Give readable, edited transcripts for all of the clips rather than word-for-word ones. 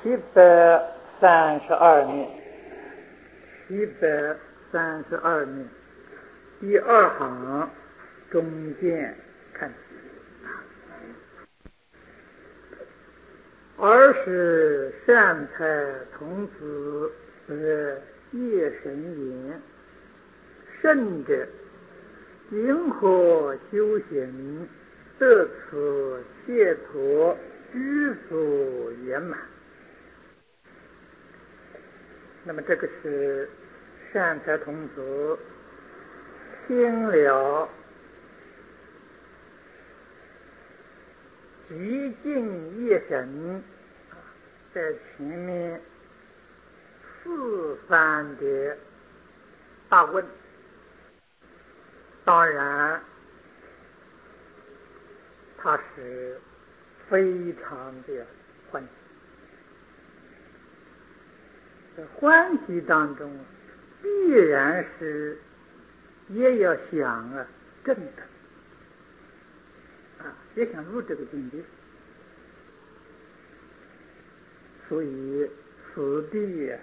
732面，732面，第二行中间看起。尔时善财童子得夜神言：圣者今何修行得此解脱具足圆满？那么这个是善财童子听了极尽夜神在前面4番的大问，当然他是非常的欢喜。在欢喜当中必然是也要想证的也想入这个境界。所以此地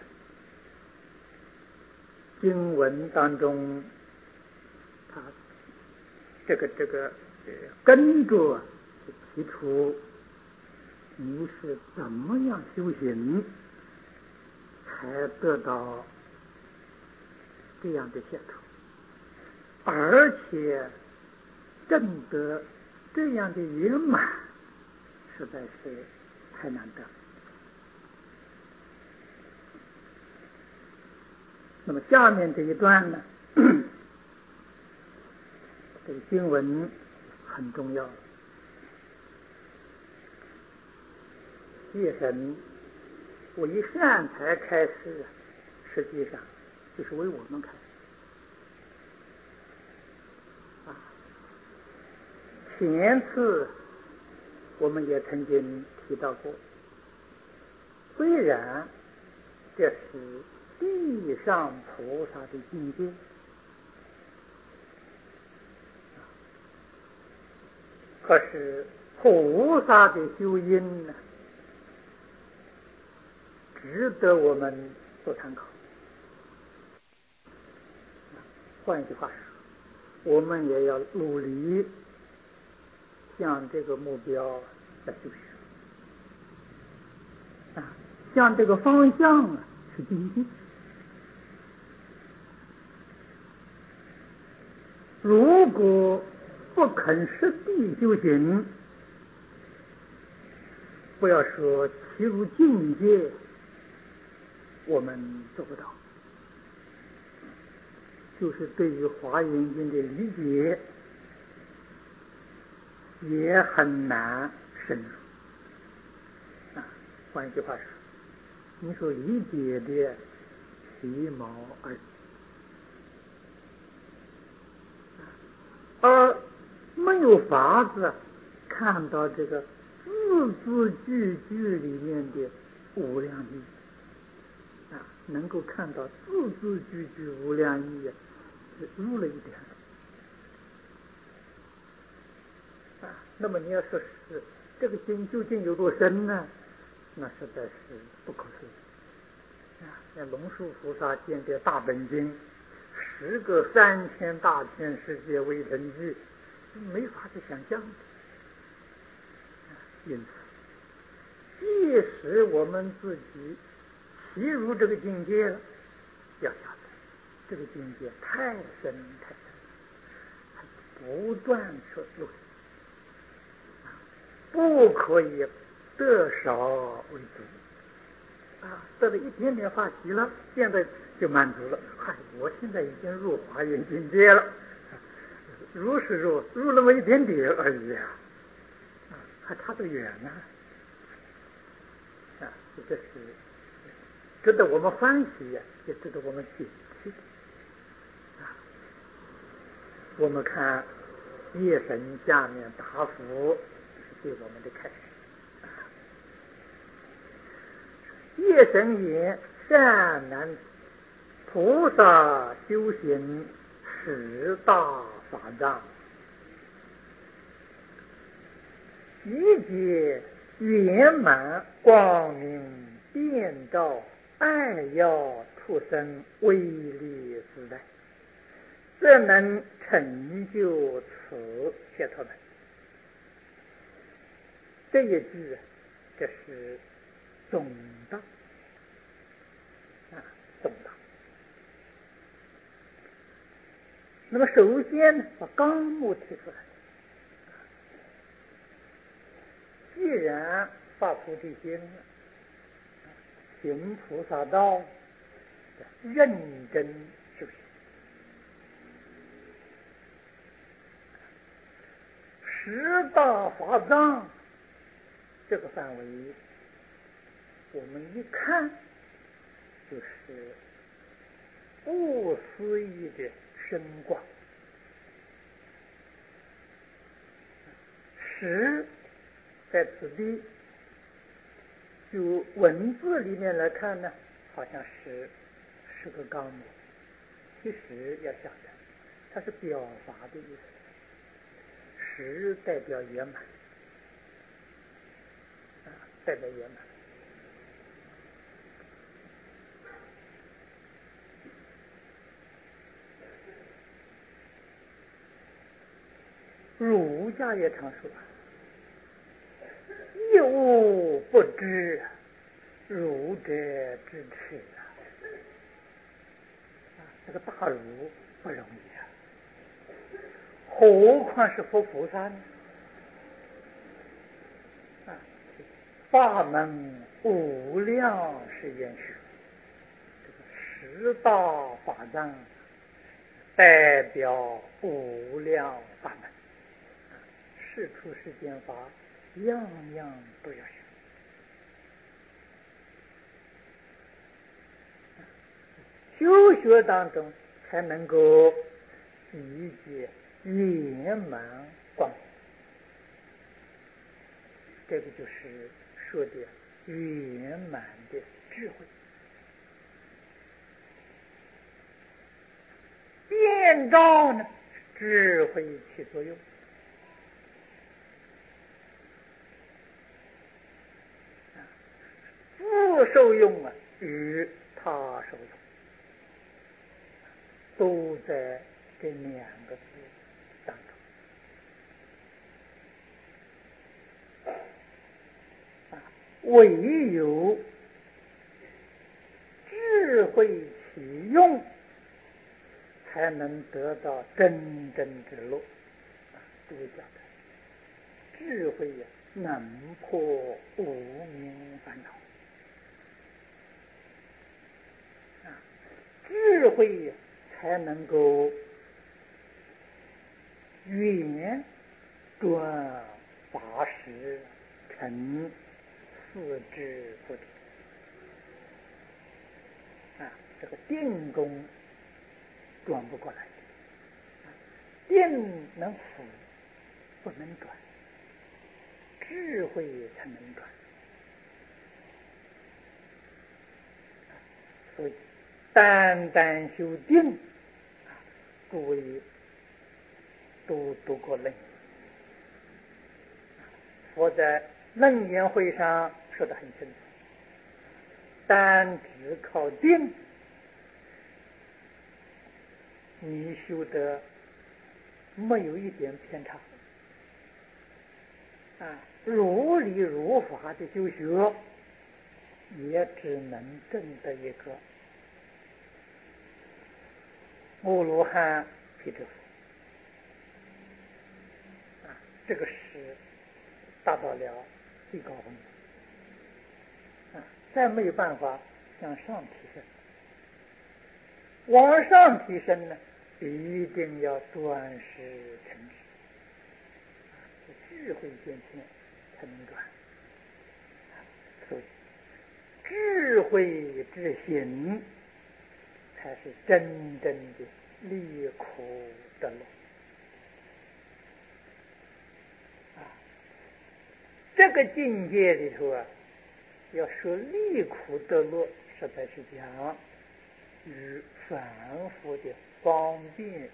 经文当中，他这个跟着提出你是怎么样修行才得到这样的解脱，而且证得这样的圆满，实在是太难得。那么下面这一段呢，这个经文很重要。夜神为善财开示，实际上就是为我们开示。前次我们也曾经提到过，虽然这是地上菩萨的境界，可是菩萨的修因呢，值得我们做参考。换一句话说，我们也要努力向这个目标来修行向这个方向去精进。如果不肯实地修行，不要说其入境界，我们做不到。就是对于华严经的理解也很难深入换一句话说，你所理解的皮毛而已，而没有法子看到这个字字句句里面的无量义能够看到字字句句无量义是入了一点那么你要说是这个经究竟有多深呢？那实在是不可思议像龙树菩萨见的大本经10个3000大千世界微尘句，没法子想象的因此即使我们自己习入这个境界了，要晓得这个境界太深太深，不断出路，不可以得少为足得了一点点法喜了，现在就满足了。我现在已经入华严境界了，入是入那么一点点而已还差得远呢这是值得我们欢喜也值得我们警惕我们看夜神下面答复是对我们的开示。夜神言：善男子，菩萨修行10大法藏，一切圆满光明遍照爱要出生威力时代，则能成就此解脱门。这一句这是总道总道。那么首先呢，把纲目提出来。既然发菩提心，行菩萨道，认真修行，十大法藏这个范围，我们一看就是不思议的深广。十在此地就文字里面来看呢，好像是个纲目，其实要晓得它是表法的意思。十代表圆满，代表圆满。儒家也常说一物不知，儒者知耻这个大儒不容易何况是佛菩萨呢？法门无量是言学，这个十大法藏代表无量法门，世出世间法样样都要学。修学当中才能够理解圆满光明，这个就是说的圆满的智慧。遍照呢，智慧起作用。自受用与他受用都在这两个字当中。唯有智慧起用，才能得到真正之乐。这个讲的智慧能破无明烦恼。智慧才能够圆转法识成四智菩提。这个定功转不过来，定能辅不能转，智慧才能转。所以单单修定，诸位都读过论，我在楞严会上说得很清楚，单只靠定，你修得没有一点偏差，如理如法的修学，也只能证得一个阿罗汉辟支佛，这个是达到了最高峰，再没有办法向上提升。往上提升呢，一定要转识成智，智慧变现才能转。所以智慧之行才是真正的离苦得乐。这个境界里头要说离苦得乐，实在是讲与凡夫的方便。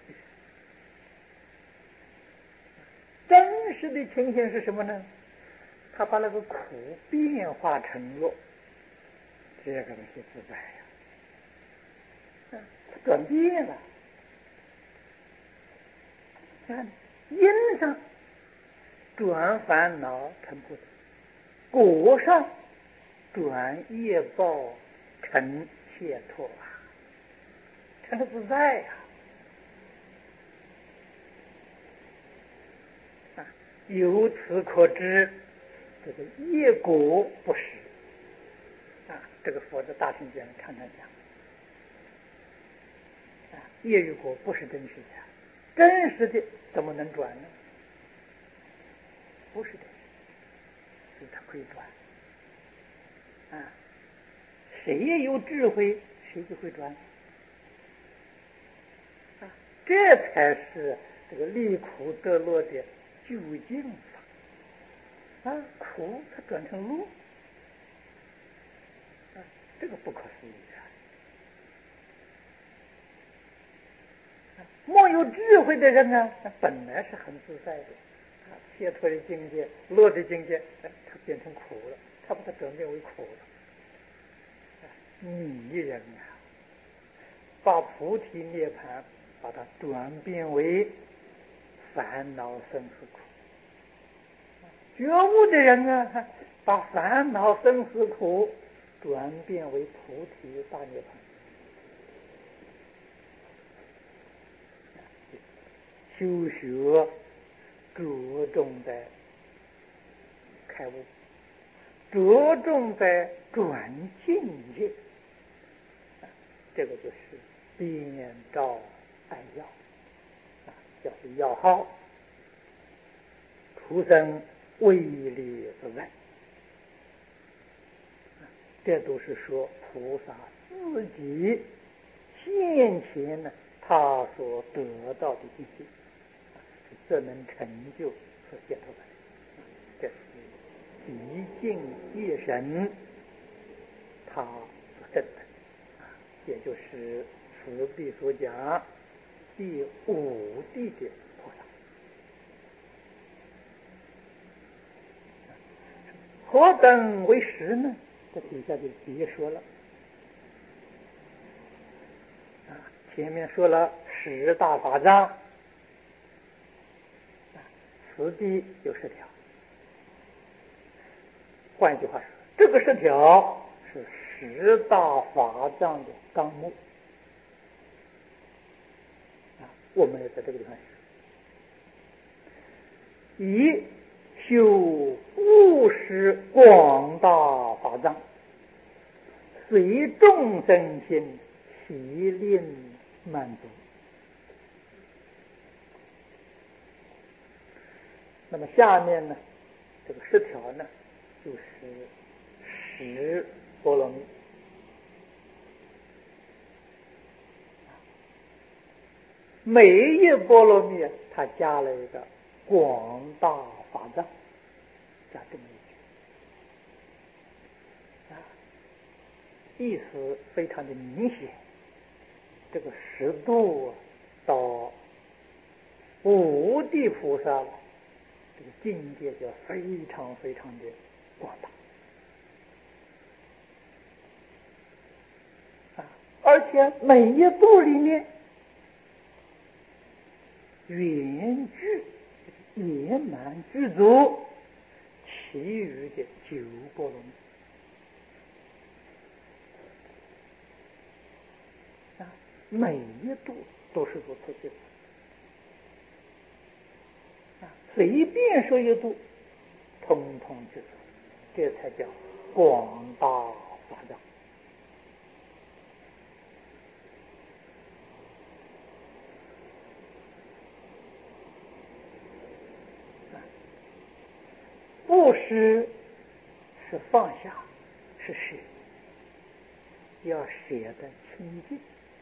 真实的情形是什么呢？他把那个苦变化成乐， 这个东西自在呀，转变了。看因上转烦恼成菩提，果上转业报成解脱啊，成了自在呀！由此可知，这个业果不实啊。这个佛在大乘经常常讲啊，业与果不是真实的，真实的怎么能转呢？不是真实，所以它可以转啊。谁也有智慧，谁就会转啊。这才是这个离苦得乐的究竟法啊！苦它转成乐啊，这个不可思议啊！没有智慧的人呢，他本来是很自在的啊，解脱的境界、乐的境界，他变成苦了，他把它转变为苦了。你人啊，把菩提涅槃把它转变为烦恼生死苦。觉悟的人啊，把烦恼生死苦转变为菩提大涅槃。修学着重在开悟，着重在转境界，这个就是遍照按要啊，叫做要号，出生威力自在。这都是说菩萨自己先前呢，他所得到的境界，这能成就所解脱的。这是极尽一生他所证的啊，也就是此地所讲第五地的菩萨。何等为实呢？这底下就别说了啊。前面说了10大法藏，此地有10条。换一句话说，这个10条是10大法藏的纲目啊。我们要在这个地方说，以修务实广大法藏，随众生心，其令满足。那么下面呢，这个10条呢，就是10波罗蜜。每一波罗蜜它加了一个广大法藏，加这么一句意思非常的明显。这个10度到无地菩萨了，这个境界就非常非常的广大啊！而且每一度里面圆具圆满具足其余的9波罗蜜啊，每一度都是如此具足啊，随便说一度，通通具足，这才叫广大法藏。布施是放下，是舍，要舍得清净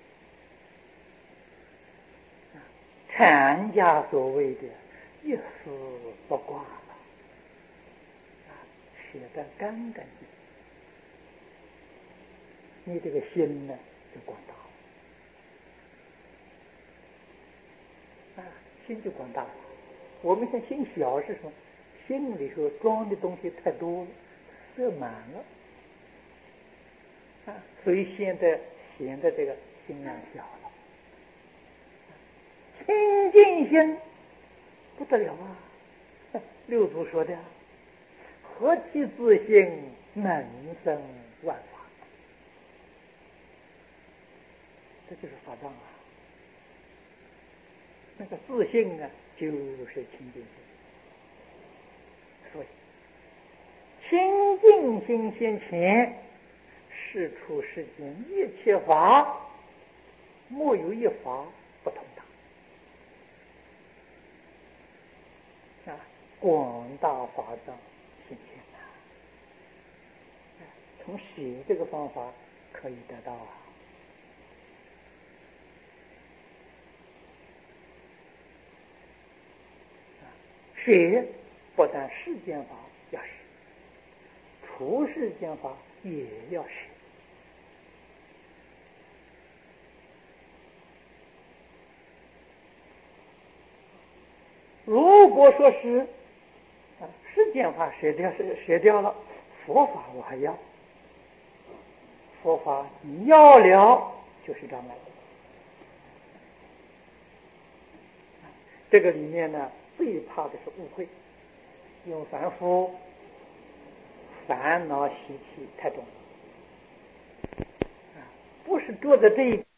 啊。禅家所谓的一丝不挂了啊，舍得干干净净，你这个心呢就广大了啊，心就广大了。我们像心小是什么？心里头装的东西太多了，塞满了所以现在显得这个心量小了。清净心不得了啊！六祖说的，何其自性，能生万法。这就是法藏啊！那个自性啊，就是清净心。所以清净心先前，是出世间一切法，没有一法不同当。广大法藏现前从写这个方法可以得到啊。学不但世间法要学，出世间法也要学。如果说是世间法学掉了，佛法我还要。佛法你要了就是障碍。这个里面呢，最怕的是误会，因为凡夫烦恼习气太重，不是坐在这一，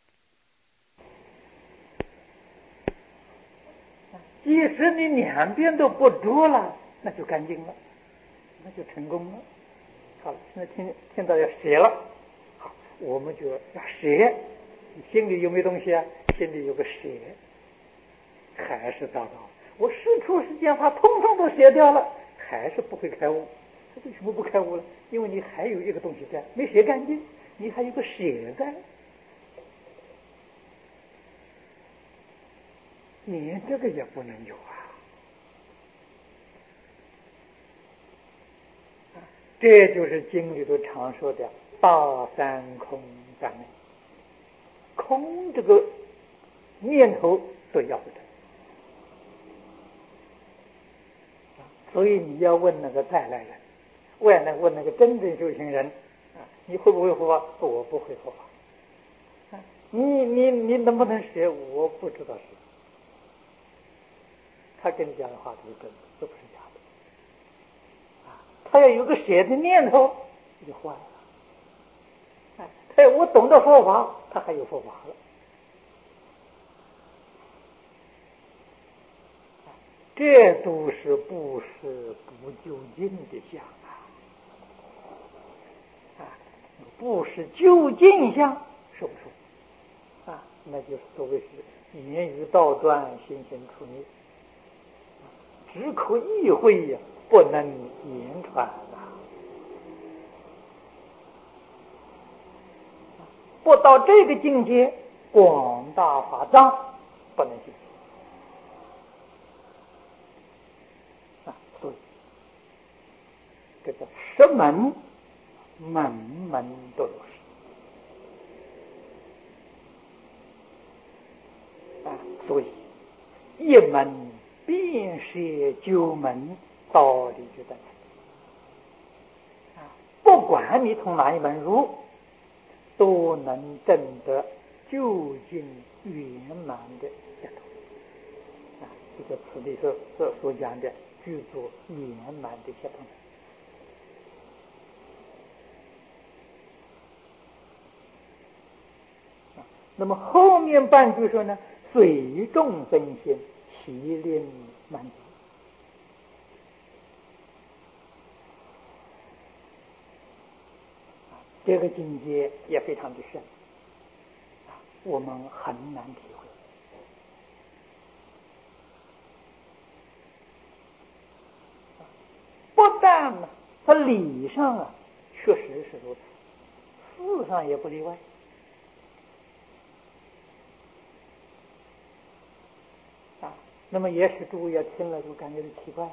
即使你两边都不着了，那就干净了，那就成功了。好了，现在听到要写了，好，我们就要写。你心里有没有东西啊？心里有个写，还是糟糕。我世出世间法通通都写掉了，还是不会开悟。为什么不开悟了？因为你还有一个东西在，没写干净，你还有个写在，连这个也不能有啊！这就是经里头常说的大三空三昧，空这个念头都要不得。所以你要问那个再来人，问那个真正修行人你会不会佛法？我不会佛法。你能不能学？我不知道是。他跟你讲的话都是真的，都不是假的。他要有个写的念头，就坏了。我懂得佛法，他还有佛法了。这都是不是不究竟的相不是究竟相，说不出那就是所谓是言语道断，心行处灭，只可意会不能言传不到这个境界，广大法藏不能行。所以这个十门门门都有所以一门便是九门，道理就在不管你从哪一门入，都能证得究竟圆满的解脱这个此地所讲的具足圆满的解脱。那么后面半句说呢，随众生心，其令满足。这个境界也非常的深我们很难体会。不但它理上确实是如此，事上也不例外那么也许诸位要听了就感觉奇怪了。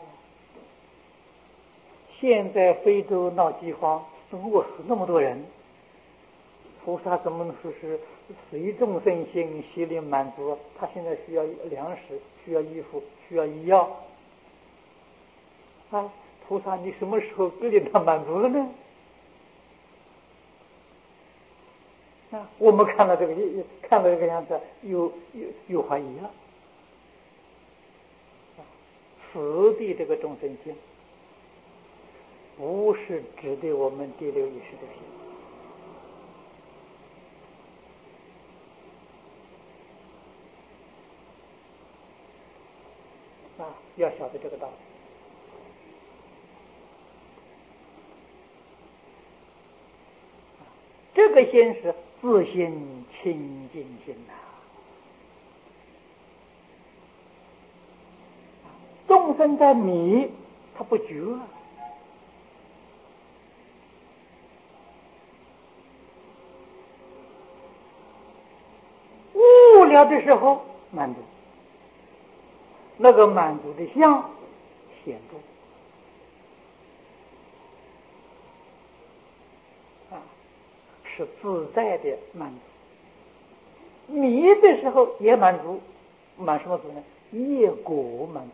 现在非洲闹饥荒，饿死那么多人，菩萨怎么能说是随众生心，悉令满足？他现在需要粮食，需要衣服，需要医药菩萨你什么时候给他满足了呢？ 啊，我们看了这个样子，又怀疑了。此地这个众生心，不是指的我们第六意识的心。要晓得这个道理。这个心是自心清净心呐。众生在迷，他不觉。无聊的时候满足，那个满足的相显著。是自在的满足。迷的时候也满足，满什么足呢？业果满足。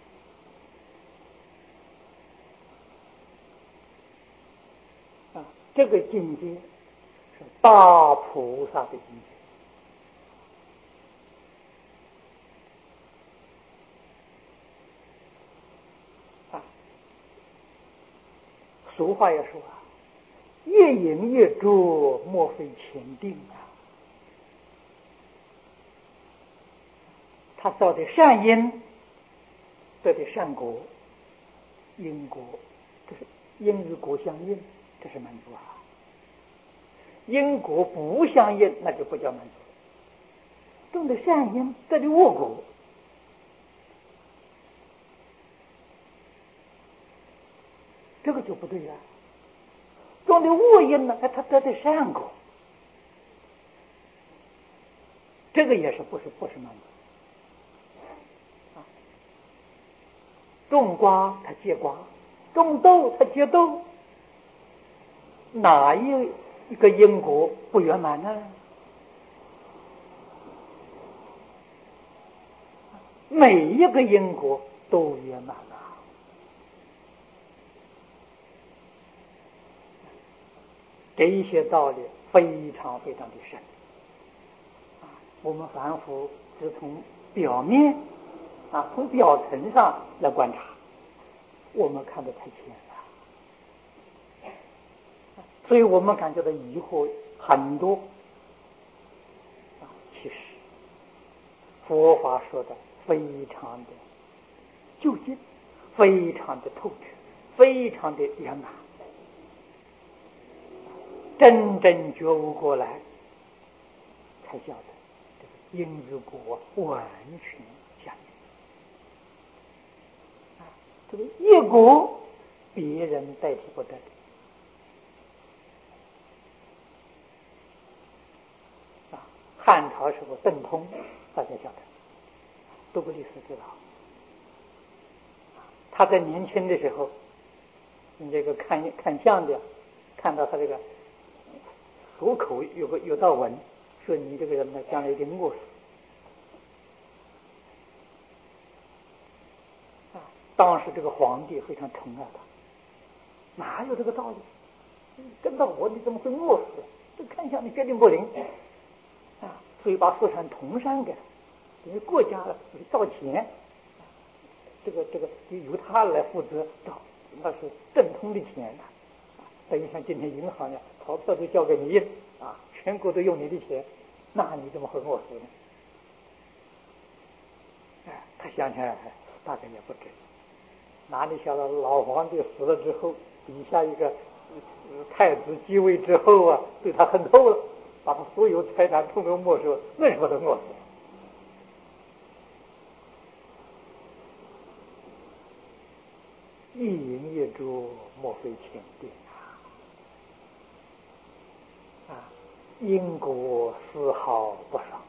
这个境界是大菩萨的境界。俗话也说越饮越浊，莫非前定啊。他造的善因得的善果，因果就是因与果相应，这是满足啊。因果不相应，那就不叫满足。种的善因得的恶果，这个就不对了。种的恶因呢，他得的善果，这个也是不是满足。种瓜他结瓜，种豆他结豆，哪一个因果不圆满呢？每一个因果都圆满了。这一些道理非常非常的深。我们凡夫只从表面从表层上来观察，我们看得太浅了，所以我们感觉到疑惑很多。其实佛法说的非常的究竟，非常的透彻，非常的圆满。真正觉悟过来，才晓得这个因与果完全相应。这个业果别人代替不得的。汉朝时候邓通，大家晓得，读过历史知道，他在年轻的时候，你这个看相的，看到他这个虎口有道纹，说你这个人呢，将来一定饿死。当时这个皇帝非常宠爱他，哪有这个道理？跟到我你怎么会饿死？这看相你决定不灵所以把四川铜山给他，因为国家造钱，这个由他来负责造，那是正通的钱等于像今天银行呀，钞票都交给你印全国都用你的钱，那你怎么会饿死呢？他想起来大概也不止，哪里晓得老皇帝死了之后，底下一个太子继位之后对他恨透了，把他所有财产统统没收，那时候他饿死了。一饮一啄，莫非前定因果丝毫不爽。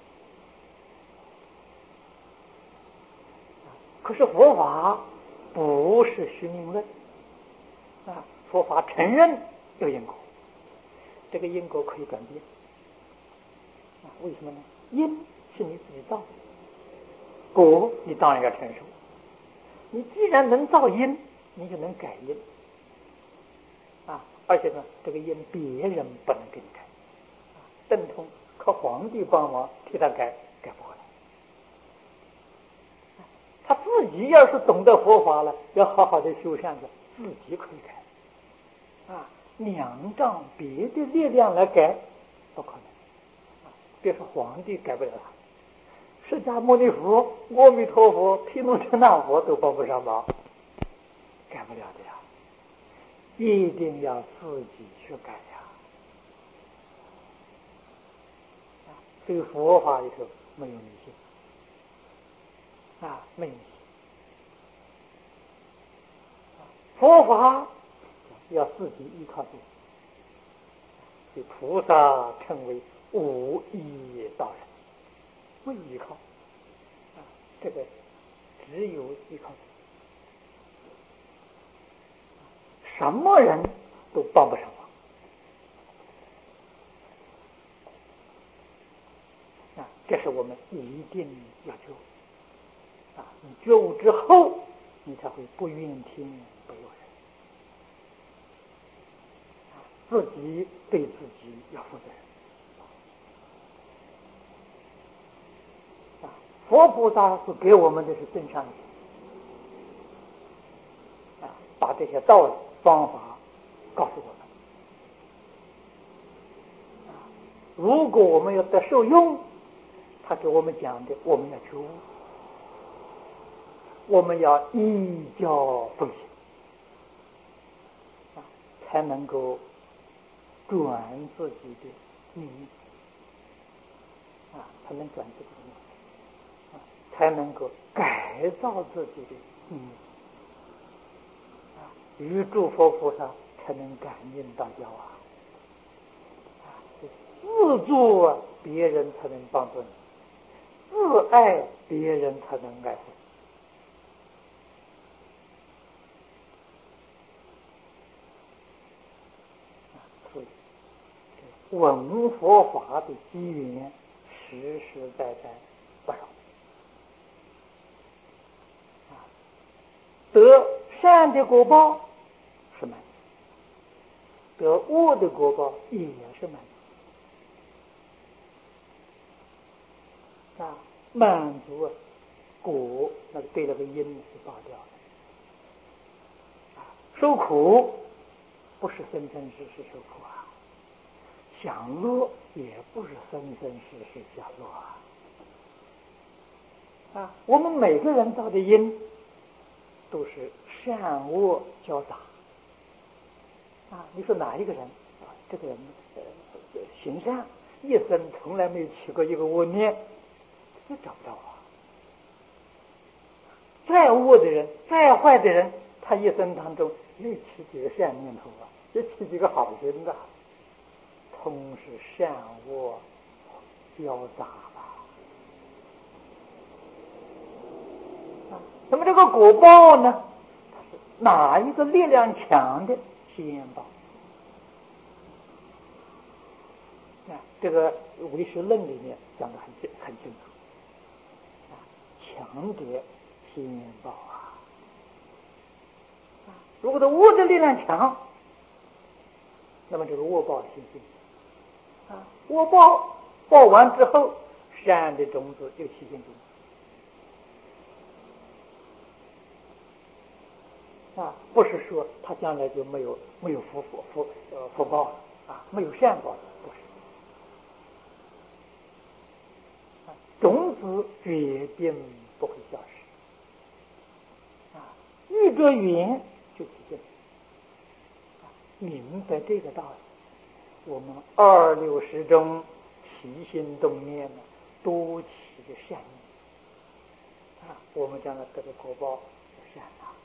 可是佛法不是虚名论佛法承认有因果，这个因果可以转变为什么呢？因是你自己造的，果你当然要承受。你既然能造因，你就能改因而且呢，这个因别人不能给你改等同靠皇帝帮忙替他改不回来。他自己要是懂得佛法了，要好好的修善的，自己可以改仰仗别的力量来改不可能。别说皇帝改不了他，释迦牟尼佛、阿弥陀佛、毗卢遮那佛都帮不上忙，改不了的呀。一定要自己去改呀。所以佛法里头没有迷信没有迷信。佛法要自己依靠自己，所以菩萨称为无依道人，没有依靠这个只有依靠自己，什么人都帮不上忙这是我们一定要求你觉悟之后，你才会不怨天不尤人自己对自己要负责任佛菩萨是给我们的是真善美把这些道理方法告诉我们如果我们要得受用，他给我们讲的我们要觉悟，我们要依教奉行才能够转自己的命运才能转自己的命运才能够改造自己的命运与诸佛菩萨才能感应道交自助别人才能帮助你，自爱别人才能爱护所以闻佛法的机缘实实在在不少得善的果报是满足，得恶的果报也是满足满足果那个对那个因是报掉的受苦不是生生世世受苦享乐也不是生生世世享乐我们每个人造的因都是善恶交杂你说哪一个人这个人行善一生从来没有起过一个恶念，这找不到再恶的人再坏的人，他一生当中又起几个善念头又起几个好心同是善恶交杂那么这个果报呢，哪一个力量强的先报这个唯识论里面讲得很清楚强者先报如果的恶的力量强，那么这个恶报先行恶报报完之后，善的种子又起现进不是说他将来就没有福报了没有善报了，不是种子决定不会消失遇着缘就起现明白这个道理，我们26识中起心动念多起的善念我们将来得的果报是善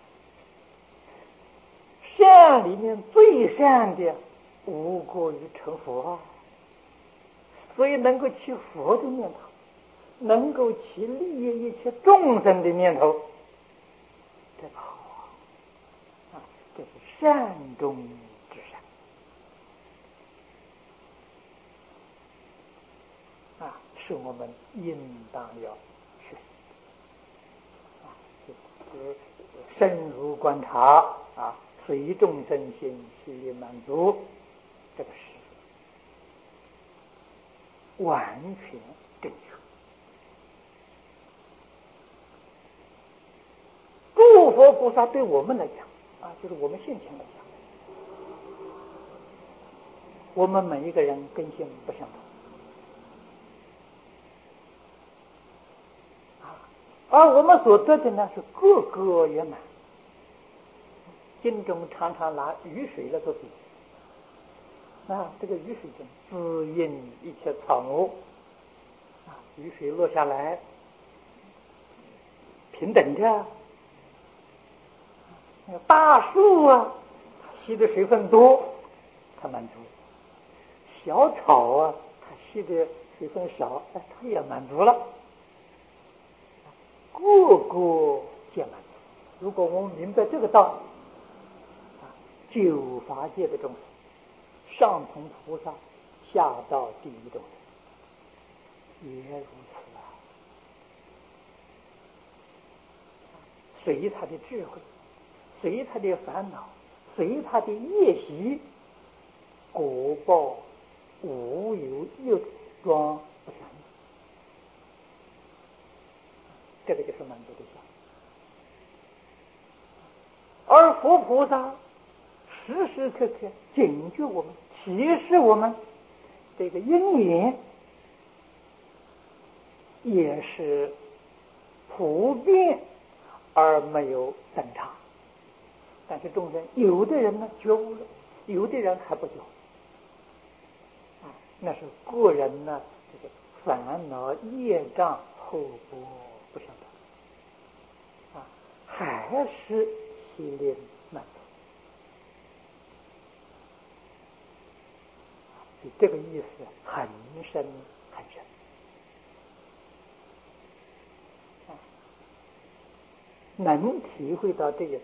善里面最善的无过于成佛所以能够起佛的念头，能够起利益一切众生的念头，这个好这是善中之善是我们应当要学习深入观察随众生心，其满足，这个是完全正确。诸佛菩萨对我们来讲就是我们现前来讲，我们每一个人根性不相同而我们所得的呢是个个圆满。经中常常拿雨水来做比喻，这个雨水中滋润一切草木雨水落下来平等着，大树吸的水分多，它满足；小草它吸的水分少，它也满足了。个个皆满足。如果我们明白这个道理，九法界的众生，上从菩萨，下到地狱众生，也如此随他的智慧，随他的烦恼，随他的业习，果报无有一桩不相应。这个就是满足的相。而佛菩萨时时刻刻警觉我们，提示我们这个因缘也是普遍而没有等差。但是众生有的人呢觉悟了，有的人还不觉悟那是个人呢这个烦恼业障后果不相同还是心灵满足。这个意思很深很深能体会到这一层，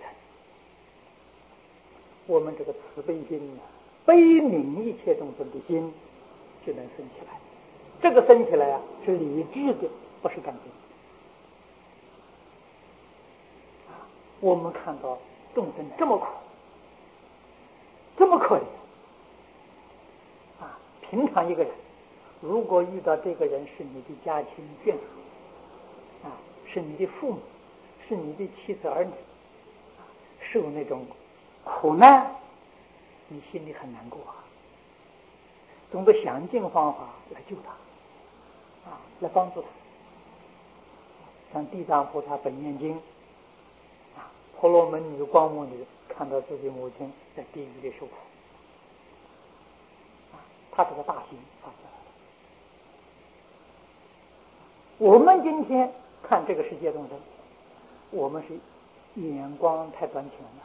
我们这个慈悲心悲悯一切众生的心就能生起来。这个生起来是理智的，不是感情。我们看到众生这么苦，这么可怜平常一个人如果遇到这个人是你的家亲眷属是你的父母，是你的妻子儿女受那种苦难，你心里很难过总得想尽方法来救他来帮助他。像地藏菩萨本愿经婆罗门女光目女看到自己母亲在地狱里受苦他这个大心发出来了。我们今天看这个世界众生，我们是眼光太短浅了。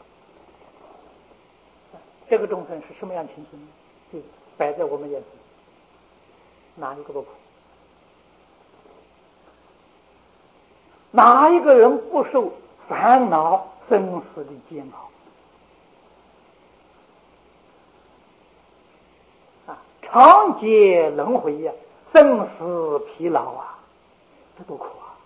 这个众生是什么样情形，就摆在我们眼前，哪一个不苦？哪一个人不受烦恼生死的煎熬长劫轮回生死疲劳这多苦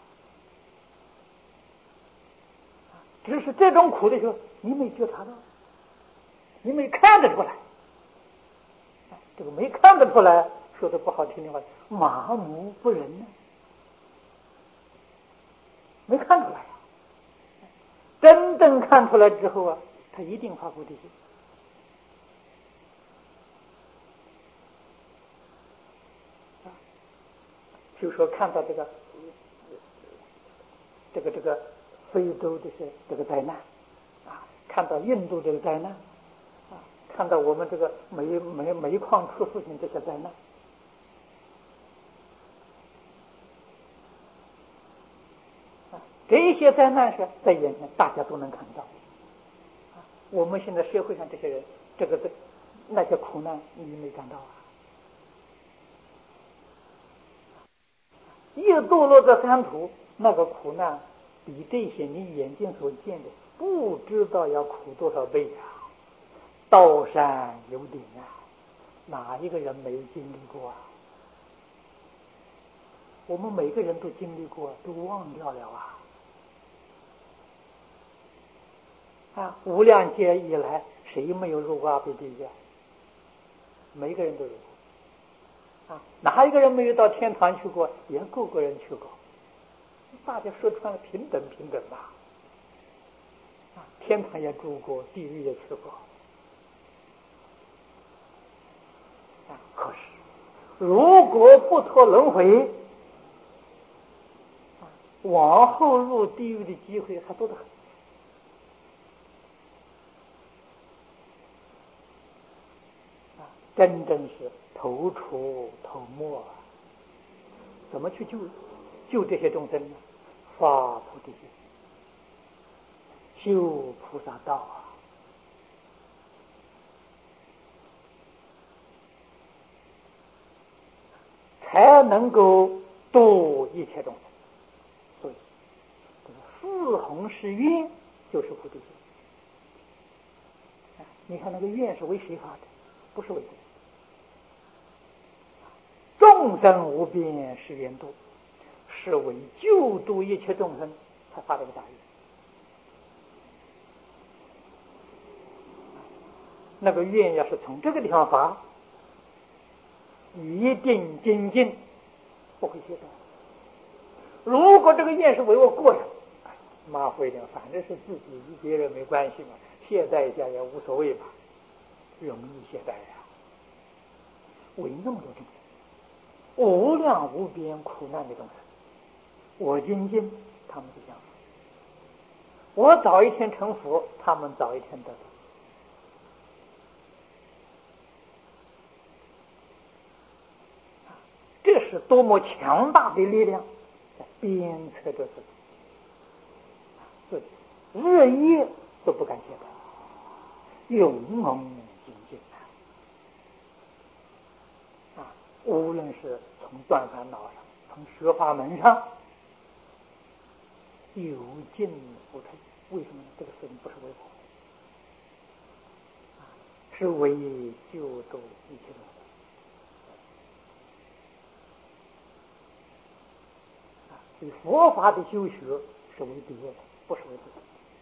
只是这种苦的时候你没觉察到，你没看得出来这个没看得出来，说的不好听的话，麻木不仁没看出来真正看出来之后他一定发菩提心就说看到这个非洲这个灾难看到印度这个灾难看到我们这个煤矿出事情这些灾难这些灾难是在眼前大家都能看到我们现在社会上这些人那些苦难你没感到一堕落在三途，那个苦难比这些你眼睛所见的不知道要苦多少倍刀山有顶哪一个人没经历过我们每个人都经历过，都忘掉了无量劫以来谁没有入过阿鼻地狱每个人都有哪一个人没有到天堂去过？也个个人去过。大家说穿了，平等吧。天堂也住过，地狱也去过。可是如果不脱轮回，往后入地狱的机会还多得很。真正是头出头没。怎么去救这些众生呢？发菩提心，修菩萨道才能够度一切众生。所以四弘誓愿就是菩提心。你看那个愿是为谁发的？不是为自己。众生无边誓愿度，是为救度一切众生才发这个大愿。那个愿要是从这个地方发，一定精进，不会懈怠。如果这个愿是为我个人，马虎一点，反正是自己与别人没关系嘛，懈怠一下也无所谓吧，容易懈怠呀。为那么多众生，无量无边苦难的众生，我精进，他们就相信；我早一天成佛，他们早一天得到。这是多么强大的力量，在鞭策着自己，所以日夜都不敢懈怠，勇猛精进无论是从断烦恼上，从学法门上，有进无退。为什么呢？这个事情不是为我，是为救度一切众生。所以佛法的修学是为别人，不是为自己。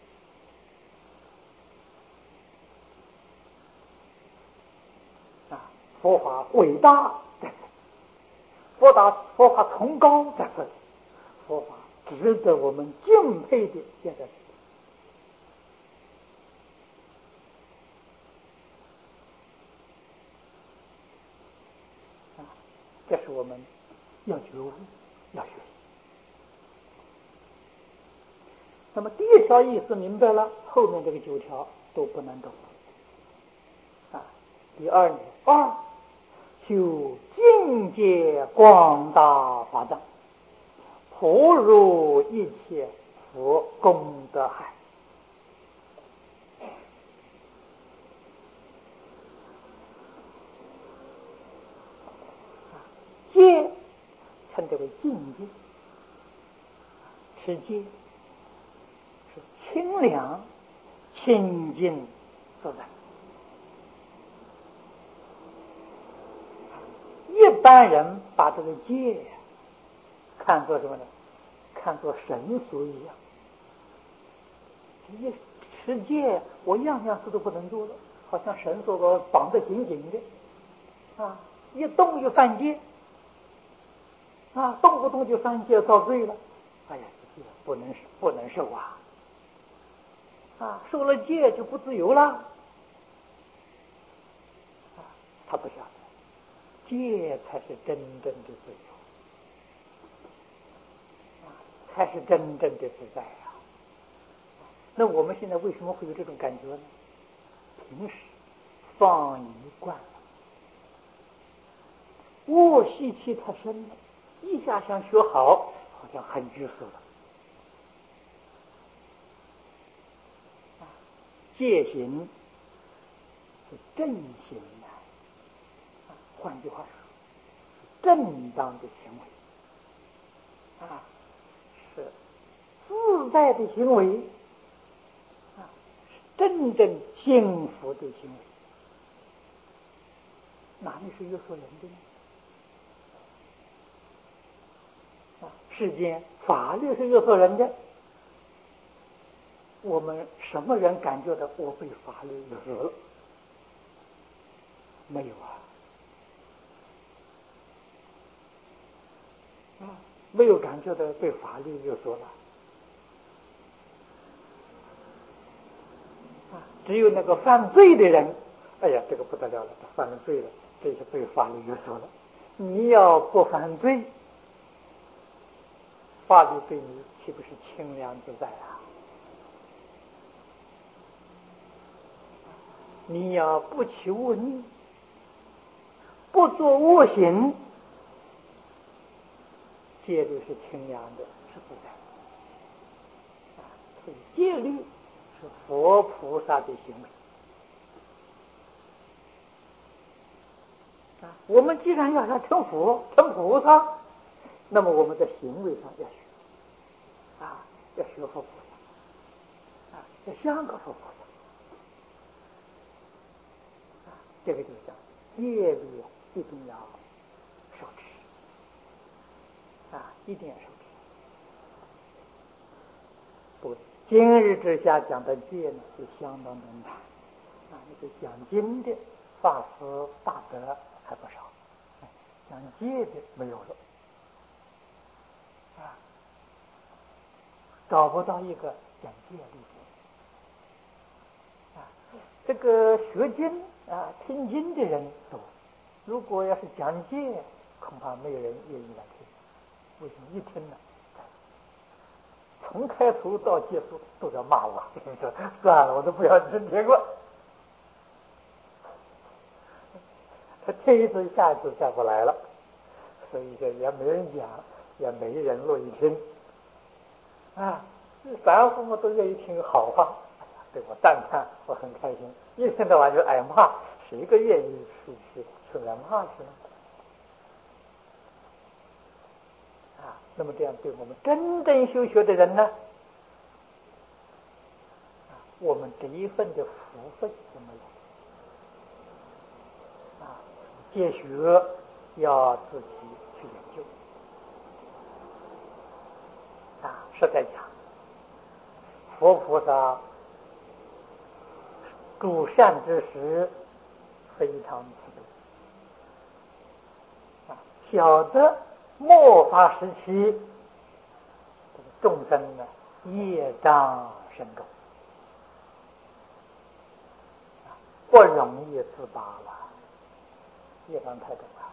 佛法伟大在此，佛法崇高在此，佛法值得我们敬佩的现在。这是我们要觉悟，要学习。那么第一条意思明白了，后面这个9条都不能懂。第二呢，修境界广大法藏，普入一切佛功德海。戒称之为境界，持戒是清凉清净自在。一般人把这个戒看作什么呢？看作神俗一样。一持戒，我样样事都不能做了，好像绳索我绑得紧紧的一动就犯戒动不动就犯戒遭罪了。哎呀，这不能受受了戒就不自由了。他不晓得，戒才是真正的自由，才是真正的自在那我们现在为什么会有这种感觉呢？平时放逸惯了，恶习气太深了，一下想学好，好像很拘束了。戒行是正行换句话说，是正当的行为是自在的行为是真正幸福的行为。哪里是约束人的呢？世间法律是约束人的，我们什么人感觉到我被法律约束了？没有没有感觉的被法律约束了。只有那个犯罪的人，哎呀，这个不得了了，他犯了罪了，这是被法律约束了。你要不犯罪，法律对你岂不是清凉自在啊？你要不起恶念，不做恶行，戒律是清凉的，是自在的。所以戒律是佛菩萨的行为。我们既然要成佛、成菩萨，那么我们在行为上要学要学佛菩萨要像个佛菩萨这个就讲戒律一定要守持一定要守持。不，今日之下讲的戒呢，是相当的难那个讲经的法师大德还不少，讲戒的没有了找不到一个讲戒律这个学经听经的人多，如果要是讲戒，恐怕没有人愿意来听。为什么？一听呢，从开头到结束都要骂我，说算了，我都不要听过。他听一次，下一次再不来了，所以这也没人讲，也没人乐意听凡夫们都愿意听好话，对我赞叹，我很开心。一天到晚就挨骂，谁个愿意去来骂去呢？那么这样对我们真正修学的人呢，我们这一份的福分怎么有？戒学要自己去研究实在讲，佛菩萨诸善之时非常慈悲晓得末法时期众生呢业障深重不容易自拔了，业障太重了。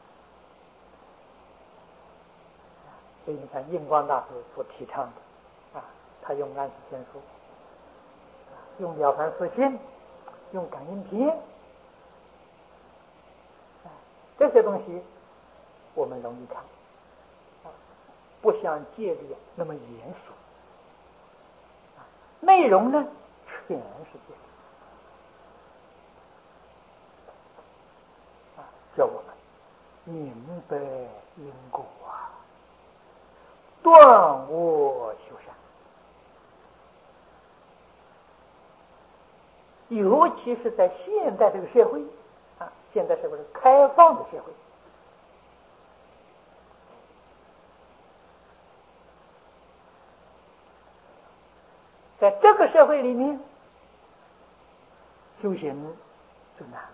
所以你看印光大师所提倡的他用安世全书用了凡四训，用感应篇这些东西我们容易看不像戒律那么严肃内容呢全是戒律叫我们明白因果断恶修善，尤其是在现代这个社会现代社会是开放的社会在这个社会里面修行就难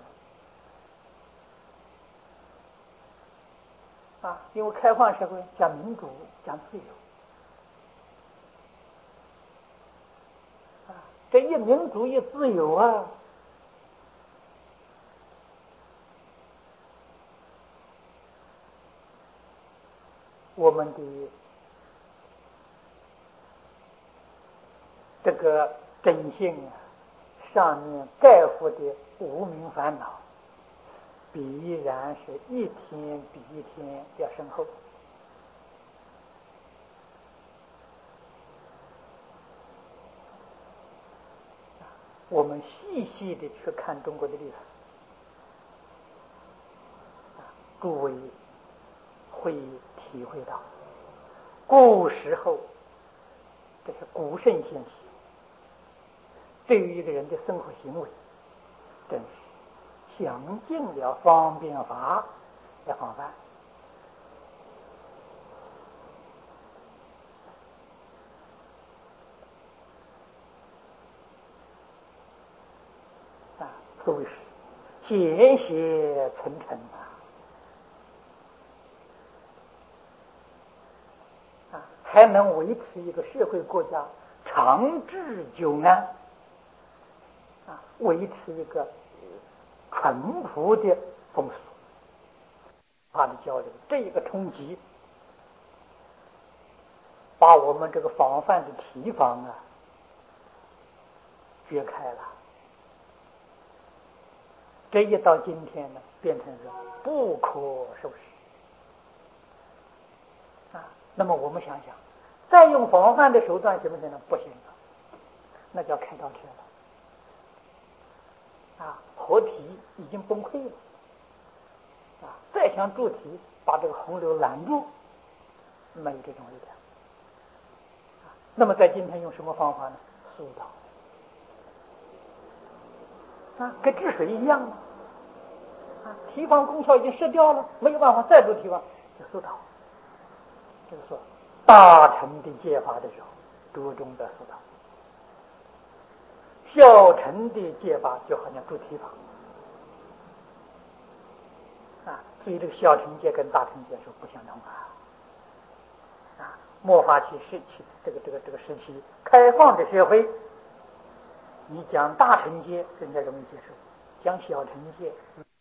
了因为开放社会讲民主讲自由这一民主一自由我们的这个真性上面盖覆的无明烦恼必然是一天比一天要深厚我们细细的去看中国的历史诸位会体会到古时候这是古圣先贤对于一个人的生活行为真是想尽了方便法来防范可谓是简写沉沉才能维持一个社会国家长治久安维持一个淳朴的风俗。他的交流，这一个冲击，把我们这个防范的提防掘开了。这一到今天呢，变成是不可收拾那么我们想想，再用防范的手段行不行呢？不行了，那叫开倒车了河堤已经崩溃了再想筑堤把这个洪流拦住，没有这种力量那么在今天用什么方法呢？疏导跟治水一样嘛堤防功效已经失掉了，没有办法再筑堤防，就疏导。就是说，大乘的戒法的时候，着重在疏导；小乘的戒法就好像筑堤防所以这个小乘戒跟大乘戒是不相同末法期时期这个时期开放的社会，你讲大乘戒人家容易接受，讲小乘戒